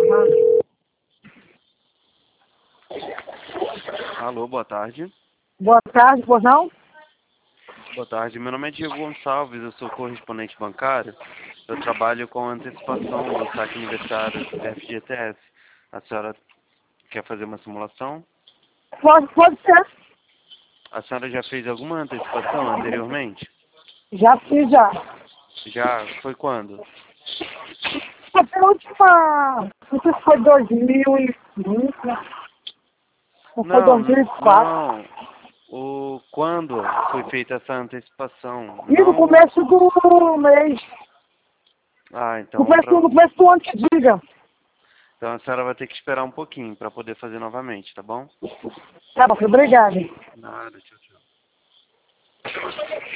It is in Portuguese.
Aham. Alô, boa tarde. Boa tarde, pois não? Boa tarde, meu nome é Diego Gonçalves, eu sou correspondente bancário. Eu trabalho com antecipação do saque aniversário do FGTS. A senhora quer fazer uma simulação? Pode ser. A senhora já fez alguma antecipação anteriormente? Já fiz, já. Já? Foi quando? A última, não sei se foi 2005, ou foi Não, 2004. não. Quando foi feita essa antecipação? E no Não. começo do mês, Ah, então no vamos começo, pra... no começo do ano que diga. Então a senhora vai ter que esperar um pouquinho para poder fazer novamente, tá bom? Tá bom, obrigado. Nada, tchau, tchau.